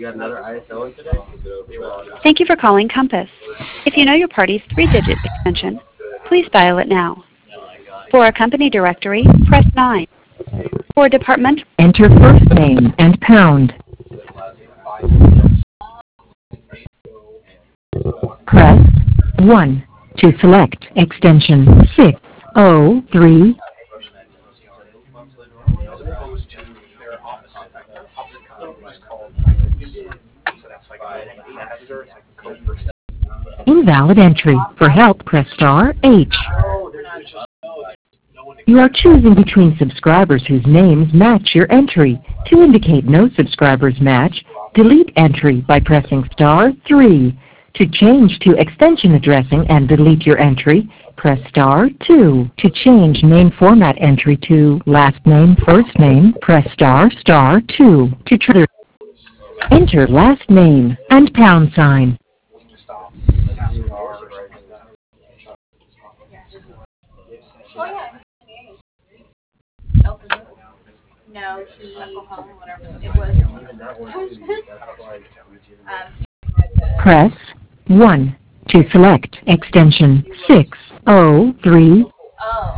Thank you for calling Compass. If you know your party's 3-digit extension, please dial it now. For a company directory, press 9. For a department, enter first name and pound. Press 1 to select extension 603. Invalid entry. For help, press star H. You are choosing between subscribers whose names match your entry. To indicate no subscribers match, delete entry by pressing star 3. To change to extension addressing and delete your entry, press star 2. To change name format entry to last name, first name, press star 2. To enter last name and pound sign. No, it was. Press 1 to select extension 603. Oh.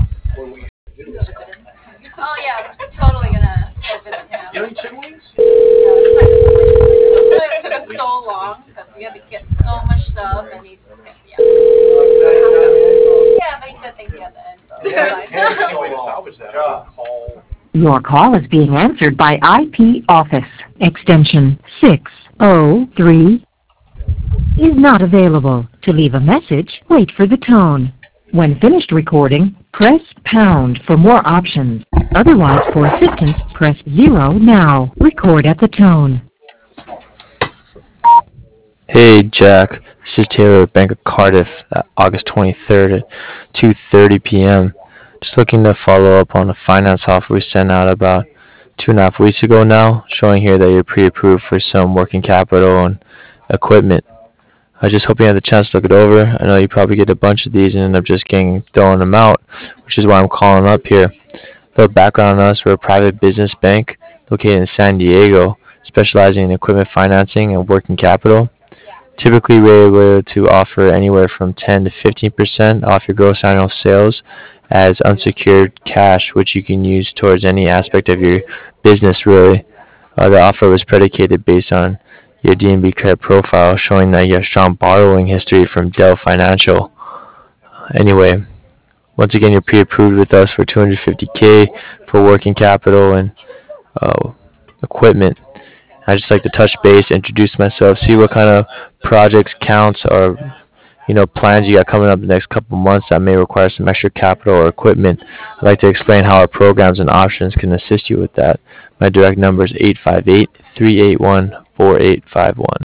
Oh yeah, totally gonna open it now. You need chicken wings? It took us so long because we had to get so much stuff and he's yeah, but he said thank you at the end. Your call is being answered by IP Office. Extension 603 is not available. To leave a message, wait for the tone. When finished recording, press pound for more options. Otherwise, for assistance, press 0 now. Record at the tone. Hey Jack, this is Taylor at Bank of Cardiff, August 23rd at 2:30 p.m. Just looking to follow up on a finance offer we sent out about 2.5 weeks ago now, showing here that you're pre-approved for some working capital and equipment. I just hope you had the chance to look it over. I know you probably get a bunch of these and end up just throwing them out, which is why I'm calling up here. A little background on us: we're a private business bank located in San Diego, specializing in equipment financing and working capital. Typically, we're able to offer anywhere from 10 to 15% off your gross annual sales as unsecured cash, which you can use towards any aspect of your business, really. The offer was predicated based on your DNB credit profile, showing that you have strong borrowing history from Dell Financial. Anyway, once again, you're pre-approved with us for $250K for working capital and equipment. I just like to touch base, introduce myself, see what kind of projects, counts, or plans you got coming up the next couple months that may require some extra capital or equipment. I'd like to explain how our programs and options can assist you with that. My direct number is 858-381-4851.